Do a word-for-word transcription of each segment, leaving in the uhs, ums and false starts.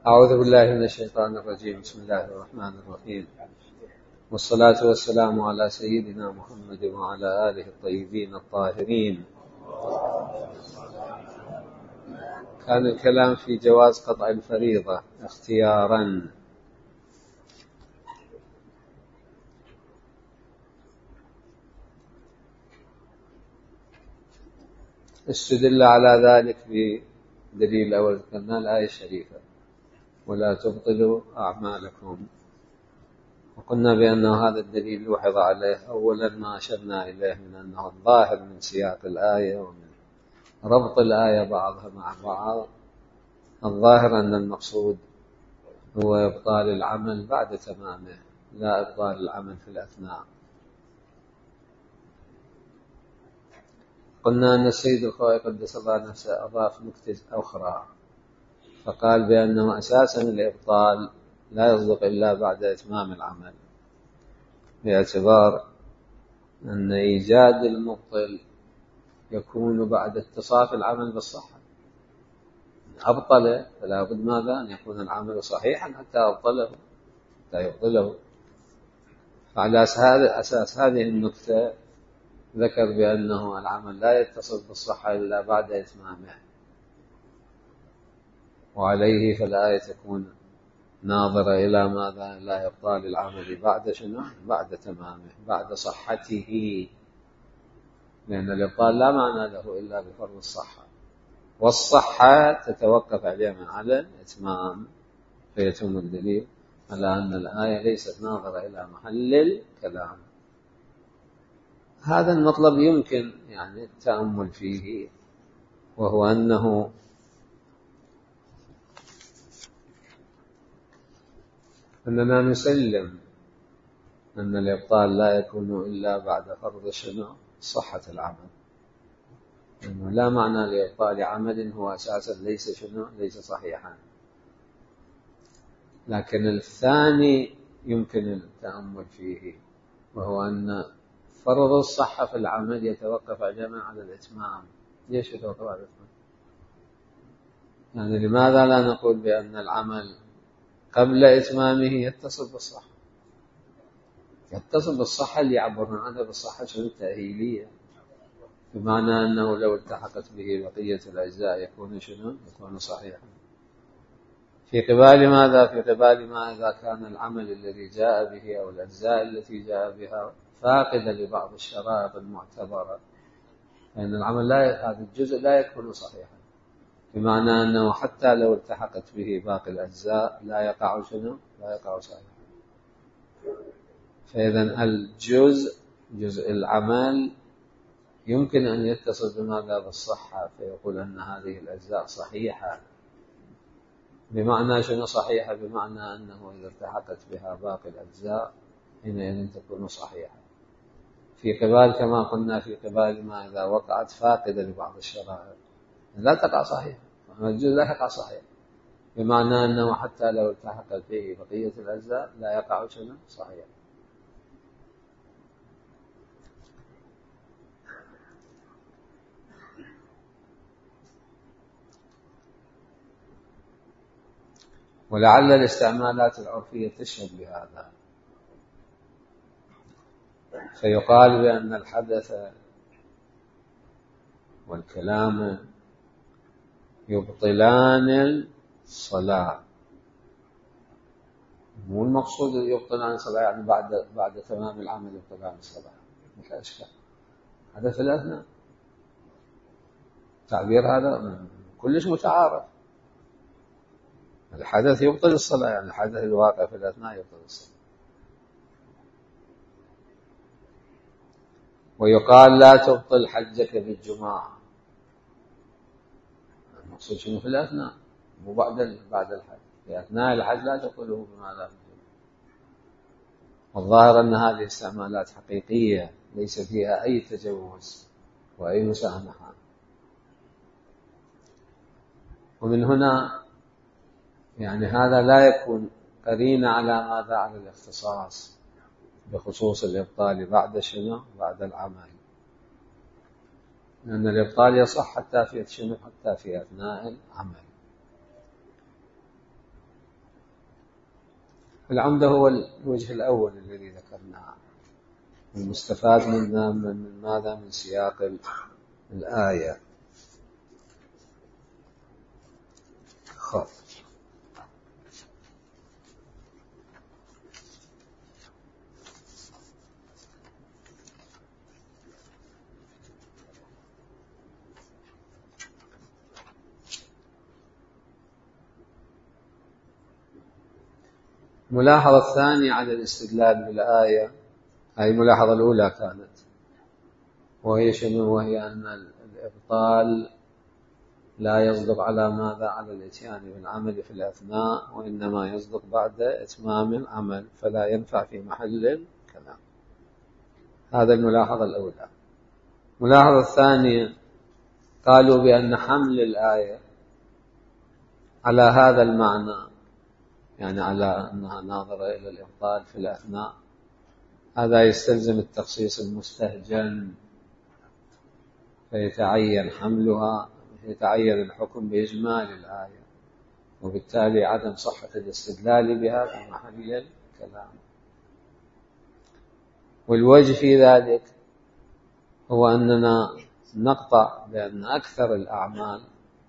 أعوذ بالله من الشيطان الرجيم. بسم الله الرحمن الرحيم، والصلاة والسلام على سيدنا محمد وعلى آله الطيبين الطاهرين. كان الكلام في جواز قطع الفريضة اختيارا. استدل على ذلك بدليل أول ذكرنا الآية الشريفة: ولا تبطلوا أعمالكم. وقلنا بأن هذا الدليل لوحظ عليه أولا ما أشرنا إليه من أنه الظاهر من سياق الآية ومن ربط الآية بعضها مع بعض، الظاهر أن المقصود هو إبطال العمل بعد تمامه، لا إبطال العمل في الأثناء. قلنا أن السيد الخوئي قدس الله نفسه أضاف نكتة أخرى، فقال بأنه أساسا الإبطال لا يصدق إلا بعد إتمام العمل، باعتبار أن إيجاد المبطل يكون بعد اتصاف العمل بالصحة. أبطله فلا بد ماذا أن يكون العمل صحيحا حتى أبطله حتى يبطله. فعلى أساس هذه النكتة ذكر بأنه العمل لا يتصل بالصحة إلا بعد إتمامه، وعليه فالآية تكون ناظرة إلى ماذا؟ إلى إبطال العمل بعد شنو؟ بعد تمامه، بعد صحته، لأن الإبطال لا معنى له إلا بفرض الصحة، والصحة تتوقف عليها على الإتمام. فيتم الدليل على أن الآية ليست ناظرة إلى محل الكلام. هذا المطلب يمكن يعني التأمل فيه، وهو أنه أننا نسلم أن الإبطال لا يكون إلا بعد فرض شنو؟ صحة العمل. إنه لا معنى لإبطال عمل هو أساسا ليس شنو؟ ليس صحيحا. لكن الثاني يمكن التأمل فيه، وهو أن فرض الصحة في العمل يتوقف عجما على الإتمام. ليش يتوقف على الإتمام؟ يعني لماذا لا نقول بأن العمل قبل إتمامه يتصل بالصحة؟ يتصل بالصحة اللي يعبرون عنها بالصحة شنو؟ التأهيلية، بمعنى أنه لو التحقت به بقية الأجزاء يكون شنو؟ يكون صحيحا. في قبال ماذا؟ في قبال ما إذا كان العمل الذي جاء به أو الأجزاء التي جاء بها فاقدة لبعض الشرائط المعتبرة، فإن العمل لا هذا الجزء لا يكون صحيحا، بمعنى أنه حتى لو التحقت به باقي الأجزاء لا يقع شنو؟ لا يقع صحيحا. فإذا الجزء جزء العمل يمكن أن يتصل بماذا؟ بالصحة، فيقول أن هذه الأجزاء صحيحة. بمعنى شنو صحيحة؟ بمعنى أنه إذا التحقت بها باقي الأجزاء حينئذ تكون صحيحة. في قبال كما قلنا في قبال ما إذا وقعت فاقدة لبعض الشرائط لا تقع صحيحة، الجزء لا يقع صحيح، بمعنى أنه حتى لو التحقت به بقية الأجزاء لا يقع شنو؟ صحيح. ولعل الاستعمالات العرفية تشهد بهذا، فيقال بأن الحدث والكلام يبطلان الصلاة. مو المقصود يبطلان الصلاة يعني بعد بعد تمام العمل يبطلان الصلاة، مش أشكال. هذا في الأثناء تعبير هذا كلش متعارف. الحدث يبطل الصلاة يعني الحدث الواقع في الأثناء يبطل الصلاة. ويقال لا تبطل حجك بالجماعة، المقصود شنو؟ في الأثناء، مو بعد بعد الحج. في أثناء الحج لا تقوله بما لا بالجماعة. والظاهر أن هذه استعمالات حقيقية ليس فيها أي تجوز وأي مسامحة. ومن هنا يعني هذا لا يكون قرينة على ماذا؟ على الاختصاص بخصوص الإبطال بعد شنو؟ بعد العمل، لأن الإبطال يصح حتى في شنو؟ حتى في أثناء العمل. العمدة هو الوجه الأول الذي ذكرناه، المستفاد منه من ماذا؟ من سياق الآية. خب. الملاحظة الثانية على الاستدلال بالآية، هذه الملاحظة الأولى كانت، وهي شنو؟ وهي أن الإبطال لا يصدق على ماذا؟ على الإتيان بالعمل في الأثناء، وإنما يصدق بعد إتمام العمل، فلا ينفع في محل الكلام. هذا الملاحظة الأولى. الملاحظة الثانية قالوا بأن حمل الآية على هذا المعنى، يعني على أنها ناظرة إلى الإبطال في الأثناء، هذا يستلزم التخصيص المستهجن، فيتعين حملها، يتعين الحكم بإجمال الآية، وبالتالي عدم صحة الاستدلال بها في محل الكلام. والوجه في ذلك هو أننا نقطع بأن أكثر الأعمال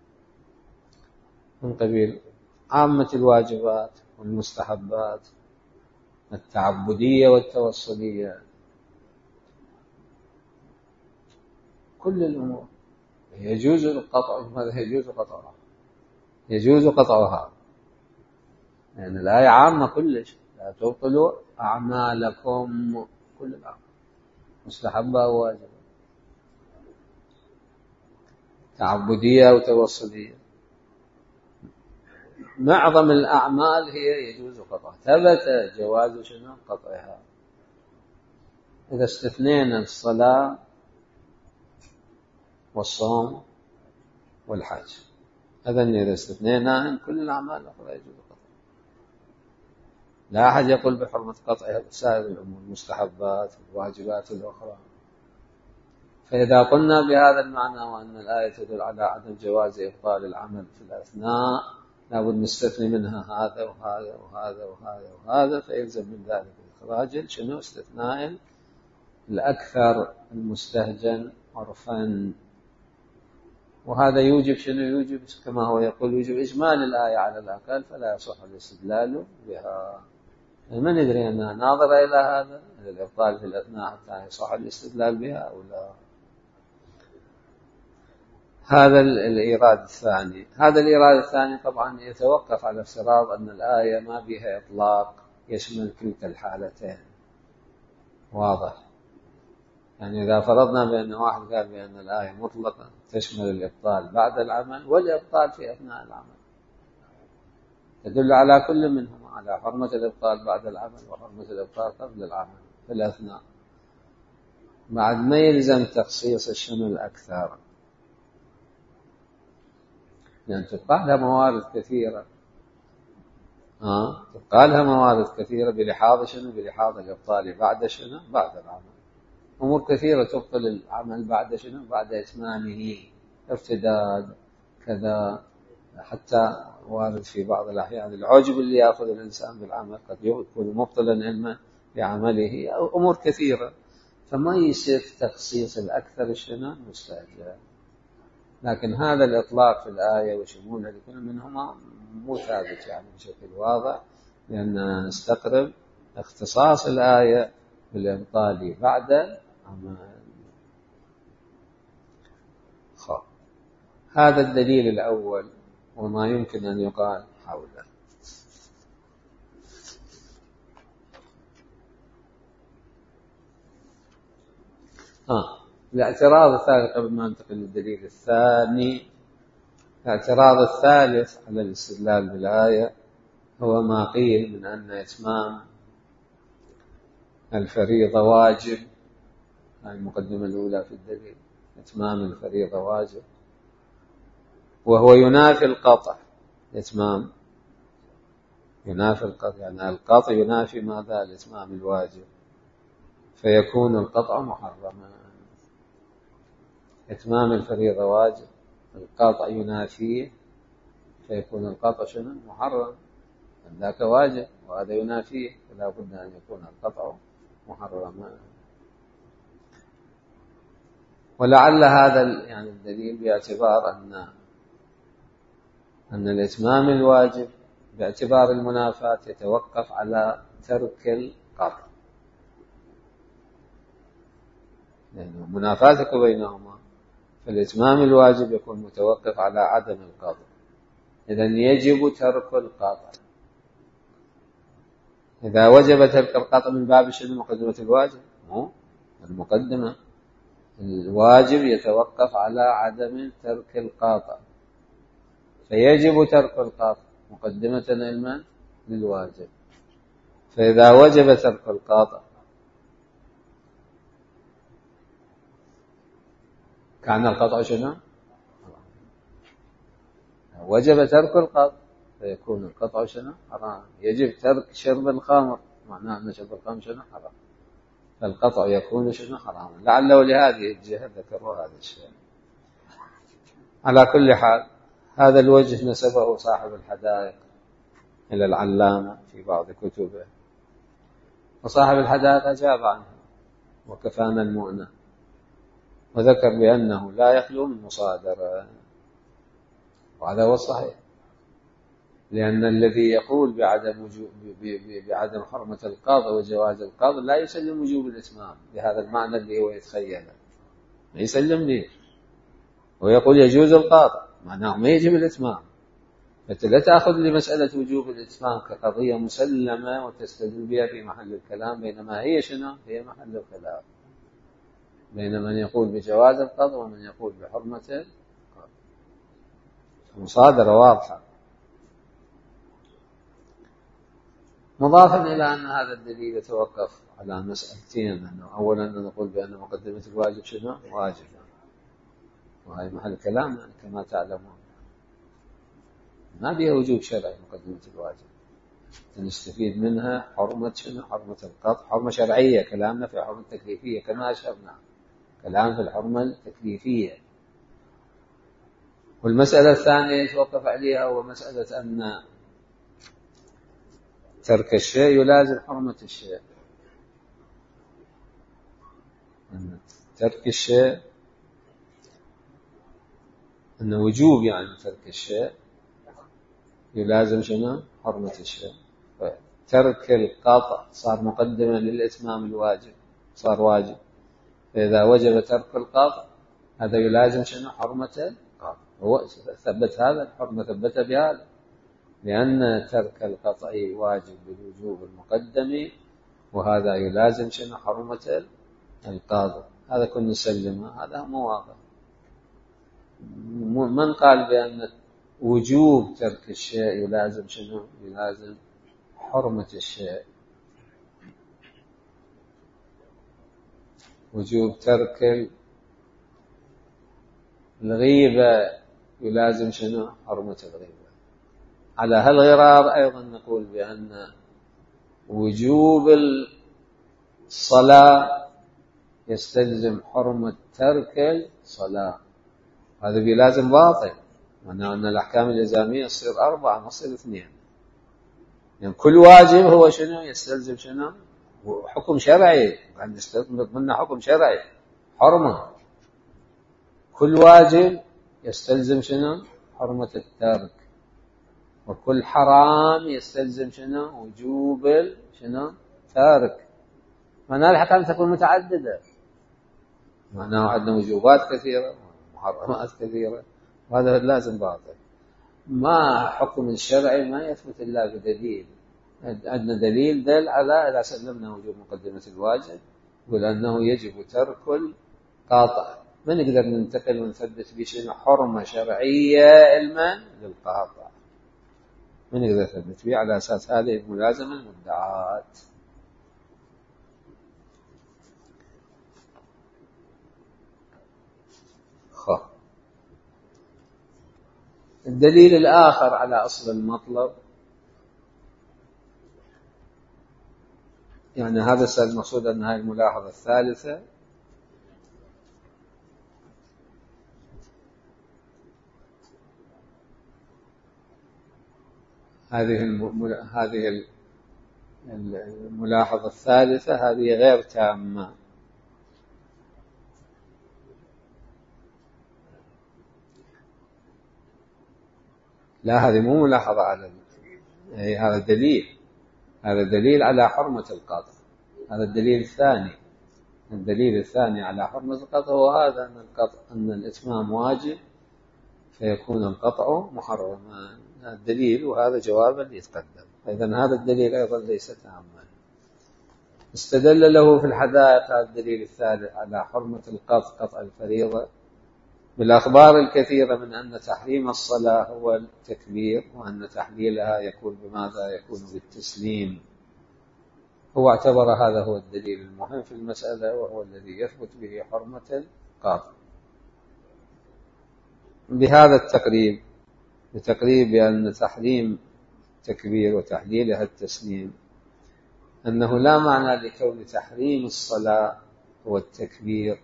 من قبيل عامة الواجبات والمستحبات التعبدية والتوصلية، كل الأمور يجوز القطع، ماذا يجوز قطعها؟ يجوز قطعها، لأن يعني الآية عامة كلش، لا تبطلوا أعمالكم، كل الأعمال مستحبة وواجبة تعبدية وتوصلية، معظم الأعمال هي يجوز قطعها، ثبت جواز شنو؟ قطعها. إذا استثنينا الصلاة والصوم والحج، إذن إذا استثنينا كل الأعمال الأخرى يجوز قطعها، لا أحد يقول بحرمة قطعها سائر الأمور المستحبات والواجبات الأخرى. فإذا قلنا بهذا المعنى وأن الآية تدل على عدم جواز إبطال العمل في الأثناء، لابد نستثني منها هذا وهذا وهذا وهذا وهذا، فيلزم من ذلك إخراج شنو؟ استثناء الأكثر المستهجن عرفا، وهذا يوجب شنو؟ يوجب كما هو يقول يوجب إجمال الآية على الأقل، فلا يصح الاستدلال بها. ما ندري أنها ناظرة إلى هذا، إلى الإبطال في الأثناء حتى يصح الاستدلال بها أو لا. هذا الإيراد الثاني. هذا الإيراد الثاني طبعا يتوقف على افتراض أن الآية ما بها إطلاق يشمل كلتا الحالتين، واضح؟ يعني إذا فرضنا بأن واحد قال بأن الآية مطلقة تشمل الإبطال بعد العمل والإبطال في أثناء العمل، تدل على كل منهما، على حرمة الإبطال بعد العمل وحرمة الإبطال قبل العمل في الأثناء، بعد ما يلزم تخصيص الشمل أكثر، لأن يعني تبقى لها موارد كثيرة، آه تبقى لها موارد كثيرة بلحاظ شنو؟ بلحاظ الإبطال بعد شنو؟ بعد العمل. أمور كثيرة تبطل العمل بعد شنو؟ بعد إتمامه، ارتداد كذا، حتى وارد في بعض الأحيان العجب اللي يأخذ الإنسان بالعمل قد يكون مبطلا علما بعمله، أو أمور كثيرة، فما يصير تخصيص الأكثر شنو؟ مستهجن. لكن هذا الإطلاق في الآية وشمولها لكل منهما مو ثابت يعني بشكل واضح، لأن نستقرب اختصاص الآية بالإبطال بعد عمل. خب. هذا الدليل الأول وما يمكن أن يقال حوله. آه. الاعتراض الثالث قبل ما ننتقل للدليل الثاني، الاعتراض الثالث على الاستدلال بالآية هو ما قيل من أن إتمام الفريضة واجب، هذه المقدمة الأولى في الدليل، إتمام الفريضة واجب، وهو ينافي القطع. إتمام ينافي القطع، يعني القطع ينافي ماذا؟ الإتمام الواجب، فيكون القطع محرما. إتمام الفريضة واجب، القطع ينافيه، فيكون القطع شنو؟ محرم. ذاك واجب وهذا ينافيه، فلا بد أن يكون القطع محرما. ولعل هذا يعني الدليل باعتبار أن أن الإتمام الواجب باعتبار المنافاة يتوقف على ترك القطع، لأنه منافاتك بينهما، فالإتمام الواجب يكون متوقف على عدم القطع، إذن يجب ترك القطع. إذا وجب ترك القطع من باب شنو؟ مقدمة الواجب، المقدمة الواجب يتوقف على عدم ترك القطع، فيجب ترك القطع مقدمة علما للواجب. فإذا وجب ترك القطع كان القطع شنو؟ وجب ترك القطع فيكون القطع شنو؟ حرام. يجب ترك شرب الخمر، معناه أن شرب الخمر شنو؟ حرام، فالقطع يكون شنو؟ حراما. لعله لهذه الجهة ذكروا هذا الشيء. على كل حال هذا الوجه نسبه صاحب الحدائق إلى العلامة في بعض كتبه، وصاحب الحدائق أجاب عنه وكفانا المؤنة، وذكر بأنه لا يخلو من مصادرة، وهذا هو الصحيح، لأن الذي يقول بعدم وجوب بعدم حرمة القاضي وجواز القاضي لا يسلم وجوب الإتمام بهذا المعنى اللي هو يتخيله، ما يسلم ليه، ويقول يجوز القاضي معناه ما يجب الإتمام. فأنت لا تأخذ لمسألة وجوب الإتمام كقضية مسلمة وتستدل بها في محل الكلام، بينما هي شنو؟ هي محل الخلاف بين من يقول بجواز القاضي ومن يقول بحرمة القاضي. مصادرة واضحة. مضافا إلى أن هذا الدليل يتوقف على مسألتين، أنه أولا نقول بأن مقدمة الواجب شنو؟ واجب، وهي محل كلام كما تعلمون، ما بها وجوب شرعي مقدمة الواجب، نستفيد منها حرمة شنو؟ حرمة القطع، حرمة شرعية، كلامنا في حرمة تكليفية كما أشرنا، كلام في الحرمة التكليفية. والمسألة الثانية يتوقف عليها هو مسألة أن ترك الشيء يلازم حرمة الشيء، أن ترك الشيء أن وجوب يعني ترك الشيء يلازم شنو؟ حرمة الشيء. ترك القطع صار مقدمة للإتمام الواجب، صار واجب، فإذا وجب ترك القطع هذا يلازم شنو؟ حرمة القطع. هو ثبت هذا الحرمة، ثبت بهذا، لأن ترك القطع واجب بالوجوب المقدم، وهذا يلازم شنو؟ حرمة القاضي. هذا كنا نسلمه، هذا مو واضح. من قال بأن وجوب ترك الشيء يلازم شنو؟ يلازم حرمة الشيء. وجوب ترك الغيبة يلازم شنو؟ حرمة الغيبة. على هالغرار أيضا نقول بأن وجوب الصلاة يستلزم حرمة ترك الصلاة، هذا بيلازم باطل، معناه أن الأحكام الإلزامية تصير أربعة ما تصير اثنين، يعني كل واجب هو شنو؟ يستلزم شنو؟ حكم شرعي، عند يستلزم منه حكم شرعي حرمة. كل واجب يستلزم شنو؟ حرمة الترك. وكل حرام يستلزم شنو؟ وجوب شنو؟ ترك. معناه الأحكام تكون متعددة، معناه عندنا وجوبات كثيرة ومحرمات كثيرة، وهذا لازم باطل. ما حكم الشرعي ما يثبت إلا بدليل، عندنا دليل دل على إذا سلمنا وجوب مقدمة الواجب يقول أنه يجب ترك القاطع، ما نقدر ننتقل ونثبت بشيء حرمة شرعية علما للقاطع، ما نقدر نثبت به على أساس هذه الملازمة المدعاة. الدليل الآخر على أصل المطلب، يعني هذا المقصود أن هذه الملاحظة الثالثة، هذه هذه الملاحظة الثالثة هذه غير تامة. لا، هذه مو ملاحظة على هذا دليل، هذا دليل على حرمة القطع. هذا الدليل الثاني. الدليل الثاني على حرمة القطع هو هذا، أن القطع أن الإتمام واجب فيكون القطع محرما. الدليل، وهذا جوابا يتقدم. فإذا هذا الدليل أيضا ليس تاما. استدل له في الحدائق هذا الدليل الثالث على حرمة القطع، قطع الفريضة، بالأخبار الكثيرة من أن تحريم الصلاة هو التكبير، وأن تحليلها يكون بماذا؟ يكون بالتسليم. هو اعتبر هذا هو الدليل المهم في المسألة، وهو الذي يثبت به حرمة القطع. بهذا التقريب، بتقريب بأن تحريم التكبير وتحليلها التسليم، أنه لا معنى لكون تحريم الصلاة هو التكبير،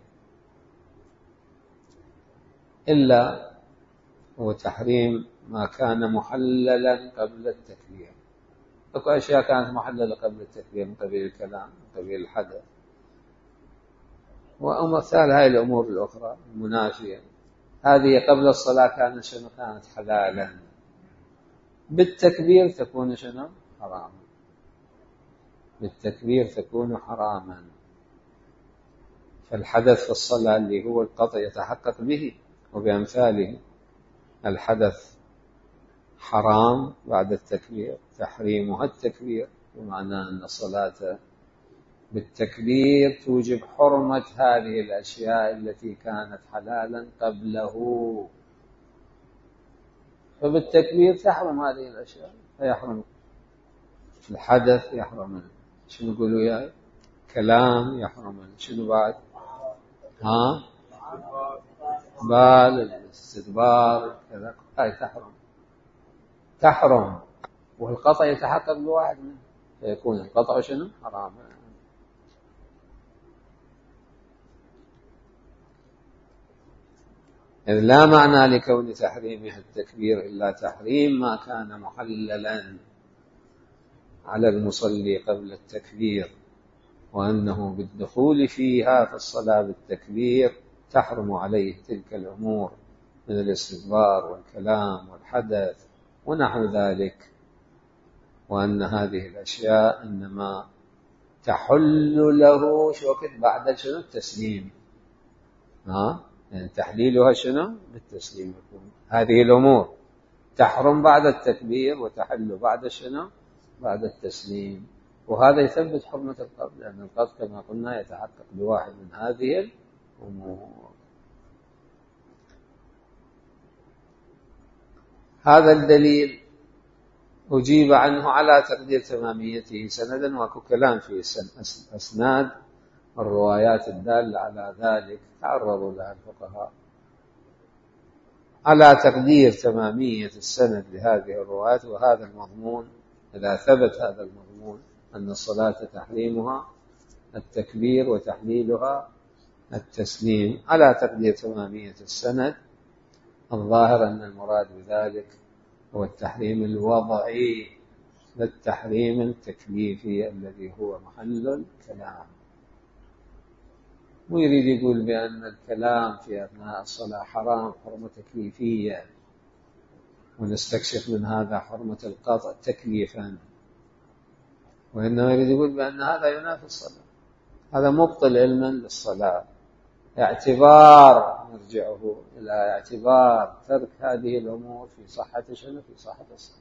إلا هو تحريم ما كان محللا قبل التكبير. أكو أشياء كانت محللة قبل التكبير من قبيل الكلام، من قبيل الحدث، وأمثال هاي الأمور الأخرى المنافية، هذه قبل الصلاة كانت شنو؟ كانت حلالا. بالتكبير تكون شنو؟ حراما. بالتكبير تكون حراما. فالحدث في الصلاة اللي هو القطع يتحقق به وبأمثاله. الحدث حرام بعد التكبير، تحريمها التكبير، بمعنى أن الصلاة بالتكبير توجب حرمة هذه الأشياء التي كانت حلالا قبله. فبالتكبير تحرم هذه الأشياء، فيحرم الحدث، يحرم شنو يقولوا يا كلام، يحرم شنو بعد؟ ها بال الاستدبار كذا، هاي تحرم تحرم والقطع يتحقق بواحد منه، فيكون القطع شنو؟ حرام. إذ لا معنى لكون تحريمها التكبير إلا تحريم ما كان محللا على المصلي قبل التكبير، وأنه بالدخول فيها في الصلاة بالتكبير تحرم عليه تلك الأمور من الاستدبار والكلام والحدث ونحو ذلك، وأن هذه الأشياء إنما تحل له شوكت بعد شنو؟ التسليم. ها يعني تحليلها شنو؟ بالتسليم. يكون هذه الأمور تحرم بعد التكبير وتحل بعد شنو؟ بعد التسليم. وهذا يثبت حرمة القبض، لأن القبض كما قلنا يتحقق بواحد من هذه الأمور. هذا الدليل أجيب عنه على تقدير تماميته سندا، وكو كلام في أسناد الروايات الدالة على ذلك تعرضوا لها الفقهاء. على تقدير تمامية السند لهذه الروايات وهذا المضمون، إذا ثبت هذا المضمون أن الصلاة تحريمها التكبير وتحليلها التسليم، على تقدير تمامية السند، الظاهر أن المراد بذلك هو التحريم الوضعي لا التحريم التكليفي الذي هو محل الكلام. ويريد يقول بأن الكلام في أثناء الصلاة حرام حرمة تكليفية، ونستكشف من هذا حرمة القطع تكليفا، وإنما يريد يقول بأن هذا ينافي الصلاة، هذا مبطل علما للصلاة، اعتبار نرجعه إلى اعتبار ترك هذه الأمور في صحة شنو؟ في صحة الصلاة،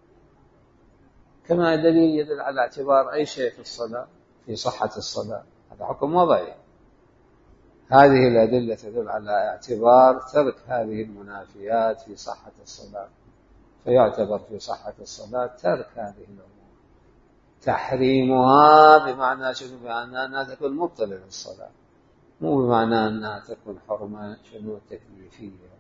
كما دليل يدل على اعتبار أي شيء في الصلاة في صحة الصلاة، هذا حكم وضعي. هذه الأدلة تدل على اعتبار ترك هذه المنافيات في صحة الصلاة، فيعتبر في صحة الصلاة ترك هذه الأمور. تحريمها بمعنى شنو؟ بمعنى أنها تكون مبطلة للصلاة، مو بمعنى أنها تكون حرمة شنو؟ تكليفية.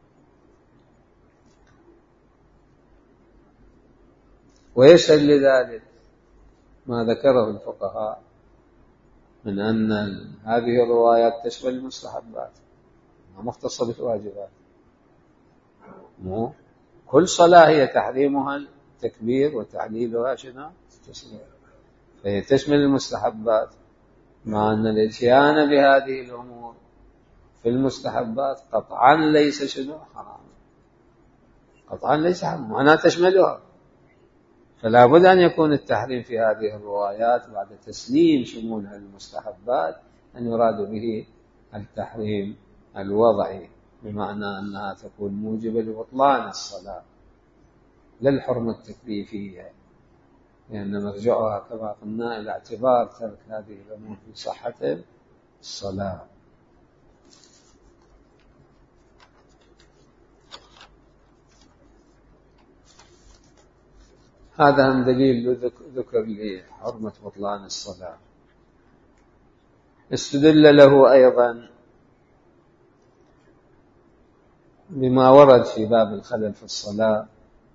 ويشهد لذلك ما ذكره الفقهاء من أن هذه الروايات تشمل المستحبات، ما مختصة بالواجبات. مو كل صلاة هي تحريمها التكبير وتعليلها شنو؟ التسليم. فهي تشمل المستحبات، مع أن الإتيان بهذه الأمور في المستحبات قطعا ليس شنو؟ حرام، قطعا ليس حرام، معناها تشملها. فلا بد أن يكون التحريم في هذه الروايات بعد تسليم شمولها للمستحبات أن يراد به التحريم الوضعي، بمعنى أنها تكون موجبة لبطلان الصلاة لا الحرمة التكليفية، لأن مرجعها كما قلنا إلى اعتبار ترك هذه الأمور في صحة الصلاة. هذا هم دليل ذكر لحرمة بطلان الصلاة. استدل له أيضا بما ورد في باب الخلل في الصلاة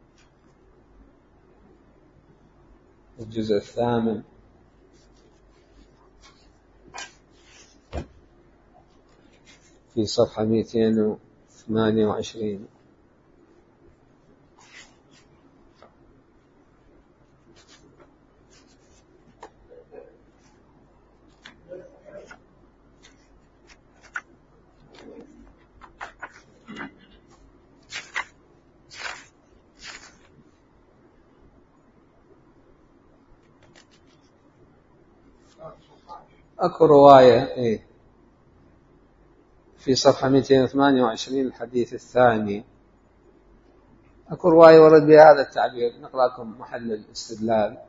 الجزء الثامن في صفحة مئتين وثمانية وعشرين. أكو رواية إيه في صفحة مئتين وثمانية وعشرين الحديث الثاني، أكو رواية ورد بهذا التعبير، نقرأ لكم محل الاستدلال.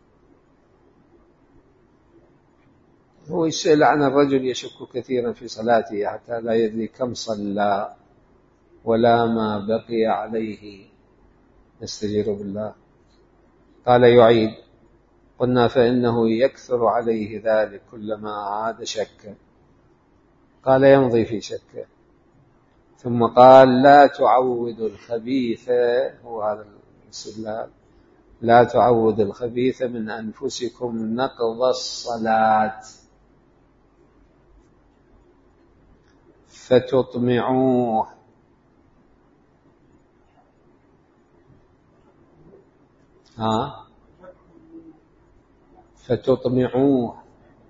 هو يسأل عن الرجل يشك كثيرا في صلاته حتى لا يدري كم صلى ولا ما بقي عليه، يستجير بالله. قال يعيد. قلنا فإنه يكثر عليه ذلك كلما عاد شك. قال يمضي في شكه. ثم قال لا تعود الخبيث، هو هذا الاستدلال، لا تعود الخبيث من أنفسكم نقض الصلاة فتطمعوه. ها فتطمعوه،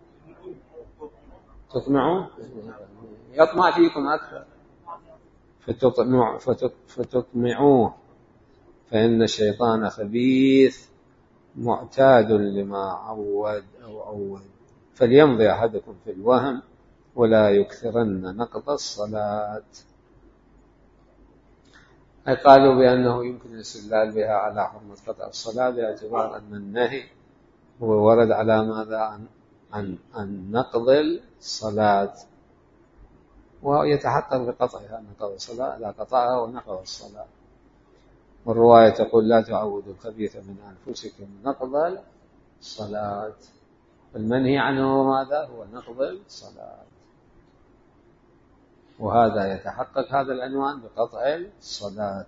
تطمعوه يطمع فيكم أكثر، فتطمع فتطمعوه فإن الشيطان خبيث معتاد لما عود أو عود، فليمضي أحدكم في الوهم ولا يكثرن نقض الصلاة. أي قالوا بأنه يمكن الاستدلال بها على حرمة قطع الصلاة باعتبار أن النهي هو ورد على ماذا؟ عن عن عن نقض الصلاة، ويتحقق بقطعها نقض الصلاة، لا قطعها ونقض الصلاة. والرواية تقول لا تعودوا الخبيث من أنفسكم نقض الصلاة، المنهي عنه ماذا؟ هو نقض الصلاة، وهذا يتحقق هذا العنوان بقطع الصلاة.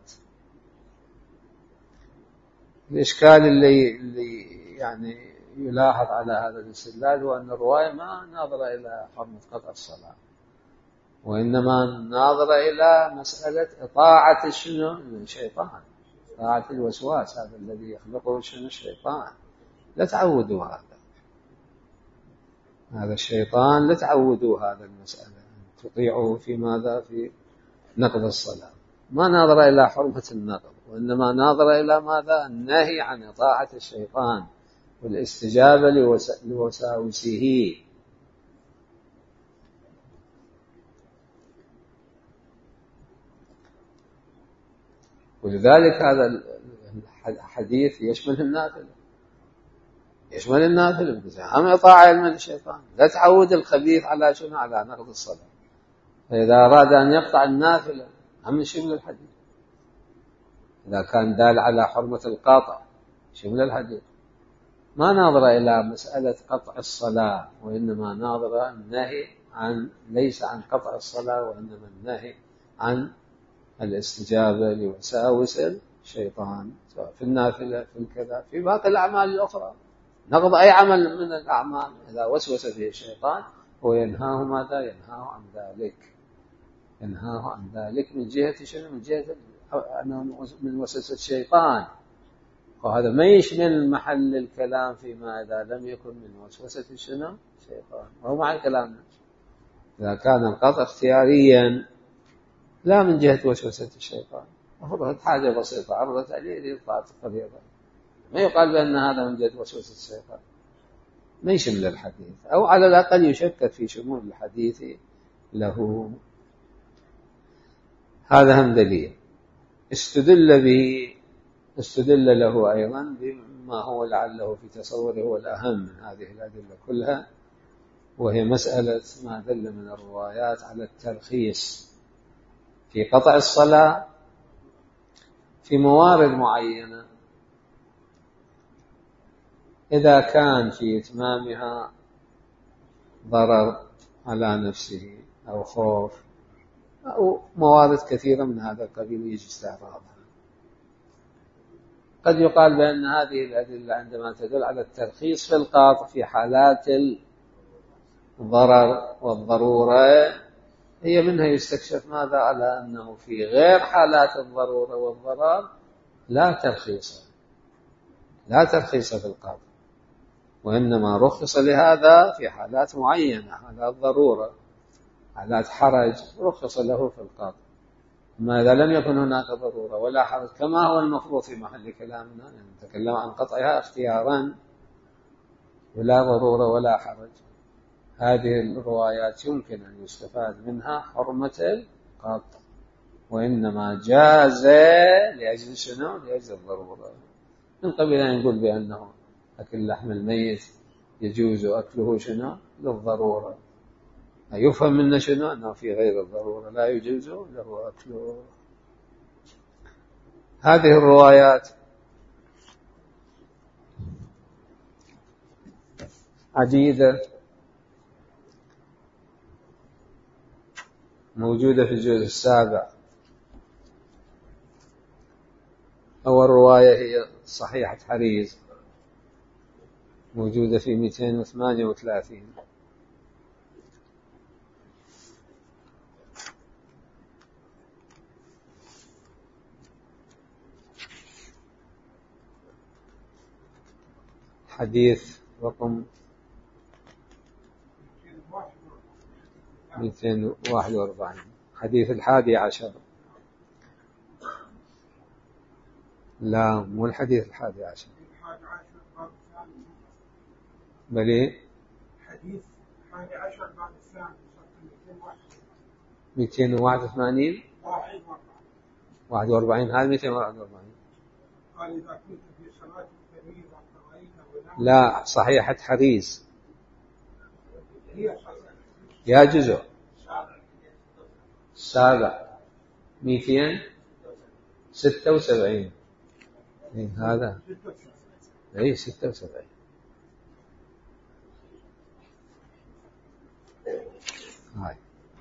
الإشكال اللي, اللي يعني يلاحظ على هذا الاستدلال هو أن الرواية ما ناظرة إلى حرمة قطع الصلاة، وإنما ناظرة إلى مسألة إطاعة الشنو؟ الشيطان، إطاعة الوسواس هذا الذي يخلقه شنو؟ الشيطان. لا تعودوا هذا هذا الشيطان، لا تعودوا هذا المسألة تطيعه في ماذا؟ في نقض الصلاة. ما ناظر إلى حرمة النقض، وإنما ناظر إلى ماذا؟ النهي عن إطاعة الشيطان والاستجابة لوساوسه. ولذلك هذا الحديث يشمل النافلة، يشمل النافلة أم إطاعة من الشيطان. لا تعود الخبيث على شنو؟ على نقض الصلاة. فإذا أراد أن يقطع النافلة أم شمل الحديث، إذا كان دال على حرمة القاطع شمل الحديث. ما ناظر إلى مسألة قطع الصلاة، وإنما ناظر النهي عن ليس عن قطع الصلاة، وإنما النهي عن الاستجابة لوساوس الشيطان، سواء في النافلة في الكذا في باقي الأعمال الأخرى. نقض أي عمل من الأعمال إذا وسوس فيه الشيطان هو ينهاه ماذا؟ ينهاه عن ذلك، ينهاه عن ذلك من جهة شنو؟ من جهة أنه من وسوسة الشيطان، وهذا ما يشمل محل الكلام فيما إذا لم يكن من وسوسة شنو الشيطان. وهو مع الكلام إذا كان القطع اختياريا لا من جهة وسوسة الشيطان، أفضلت حاجة بسيطة عرضت عليه لإطاعة الفريضة، ما يقال بأن هذا من جهة وسوسة الشيطان، ما يشمل الحديث، أو على الأقل يشكك في شمول الحديث له. هذا هم دليل استدل به، استدل له أيضا بما هو لعله في تصوره هو الأهم من هذه الأدلة كلها، وهي مسألة ما دل من الروايات على الترخيص في قطع الصلاة في موارد معينة إذا كان في إتمامها ضرر على نفسه أو خوف أو موارد كثيرة من هذا القبيل يجي استعراضها. قد يقال بأن هذه الأدلة عندما تدل على الترخيص في القاطع في حالات الضرر والضرورة هي منها يستكشف ماذا على أنه في غير حالات الضرورة والضرر لا ترخيص، لا ترخيص في القاطع، وإنما رخص لهذا في حالات معينة، حالات ضرورة، حالات حرج رخص له في القاطع. أما إذا لم يكن هناك ضرورة ولا حرج كما هو المفروض في محل كلامنا، يعني نتكلم عن قطعها اختيارا ولا ضرورة ولا حرج، هذه الروايات يمكن أن يستفاد منها حرمة القطع، وإنما جاز لأجل شنو؟ لأجل الضرورة، من قبل أن يقول بأنه أكل لحم الميت يجوز أكله شنو؟ للضرورة، يفهم منه شنو؟ أنه في غير الضرورة لا يجوز له أكله. هذه الروايات عديدة موجودة في الجزء السابع. أول رواية هي صحيحة حريز موجودة في مئتين وثمانية وثلاثين. حديث رقم مئتين وواحد وأربعين، حديث الحادي عشر. لا مو الحديث الحادي عشر، بل حديث الحادي عشر بعد الثاني مئتين وواحد وثمانين واحد وأربعين، هذا مئتين وواحد وأربعين. قال إذا كنت في صلاة الفريضة فرأيت غلاما. لا صحيحة حريز هي صحيحة يا جزء سابع مئتين ستة وسبعين. هذا أي ستة وسبعين. هاي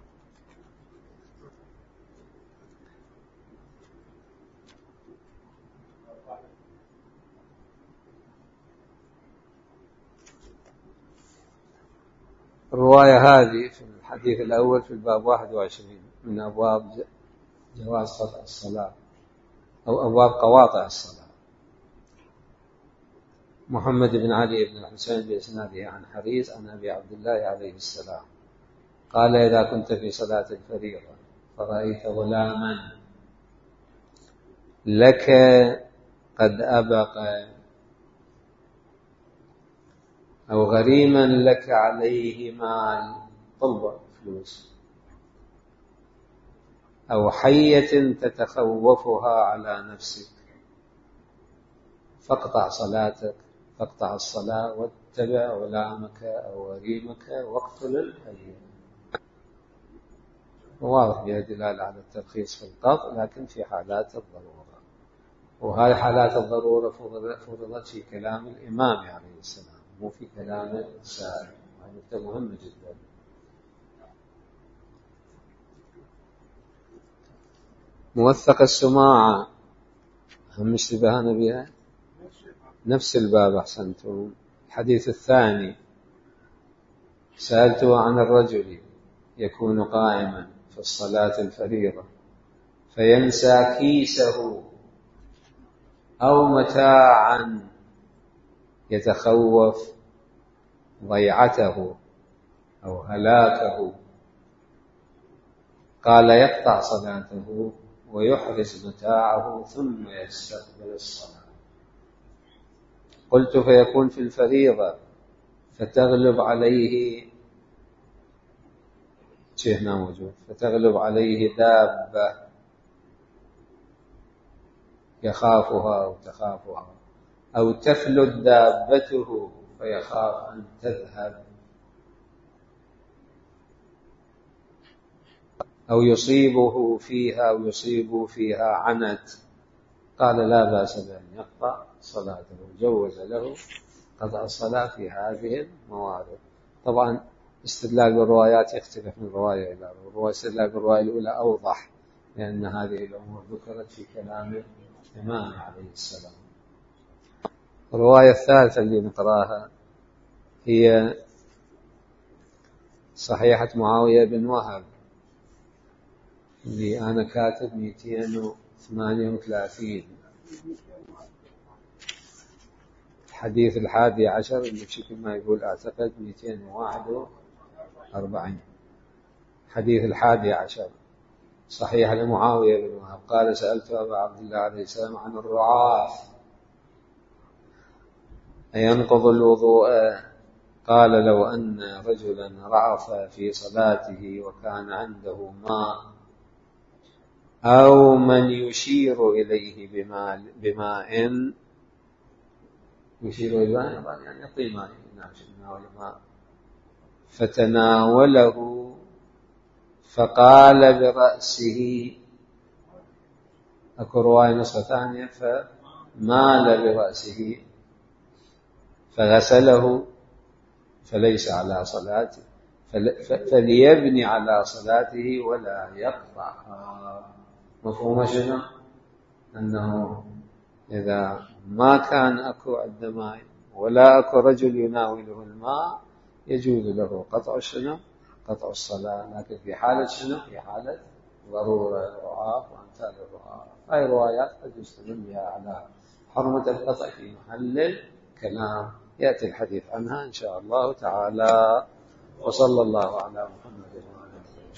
الرواية هذه في الحديث الأول في الباب واحد وعشرين من أبواب جواز قطع الصلاة أو أبواب قواطع الصلاة. محمد بن علي بن الحسين بإسناده عن حريز عن أبي عبد الله عليه السلام قال إذا كنت في صلاة الفريضة فرأيت غلاما لك قد أبق أو غريما لك عليه مال طلب فلوس أو حية تتخوفها على نفسك فاقطع صلاتك، فاقطع الصلاة واتبع غلامك أو غريمك واقتل الحية. واضح بها دلالة على الترخيص في القطع لكن في حالات الضرورة، وهذه حالات الضرورة فرضت في كلام الإمام عليه السلام مو في كلام السائل، وهذه نقطة مهمة جدا. موثق السماعة هم اشتبهنا بها نفس الباب. أحسنتم. الحديث الثاني سألته عن الرجل يكون قائما في الصلاة الفريضة فينسى كيسه أو متاعا يتخوف ضيعته أو هلاكه، قال يقطع صلاته ويحرز متاعه ثم يستقبل الصلاة. قلت فيكون في الفريضة فتغلب عليه شيء موجود فتغلب عليه دابة يخافها أو تخافها، أو تفلت دابته فيخاف أن تذهب، أو يصيبه فيها أو يصيب فيها عنت، قال لا بأس بأن يقطع صلاته، جوز له قطع الصلاة في هذه الموارد. طبعا استدلال بالروايات يختلف من رواية إلى رواية. استدلال بالرواية الأولى أوضح، لأن هذه الأمور ذكرت في كلام الإمام عليه السلام. الرواية الثالثة اللي نقراها هي صحيحة معاوية بن وهب اللي أنا كاتب مئتين وثمانية وثلاثين، الحديث الحادي عشر اللي بشكل ما يقول أعتقد مئتين وواحد وأربعين، حديث الحادي عشر صحيح لمعاوية بن وهب قال سألت أبا عبد الله عليه السلام عن الرعاف أينقض الوضوء؟ قال لو أن رجلا رعف في صلاته وكان عنده ماء أو من يشير إليه بماء, بماء يشير إليه يعني يعطي ماء ماء فتناوله فقال برأسه، أكو رواية نسخة ثانية فمال برأسه فغسله فليس على صلاته فليبني على صلاته ولا يقطعها. مفهوم شنو؟ أنه إذا ما كان أكو عند ماء ولا أكو رجل يناوله الماء يجوز له قطع شنو؟ قطع الصلاة، لكن في حالة شنو؟ في حالة ضرورة الرعاف وأمثال الرعاف. هاي روايات قد يستدل بها على حرمة القطع في محل الكلام، يأتي الحديث عنها إن شاء الله تعالى. وصلى الله على محمد.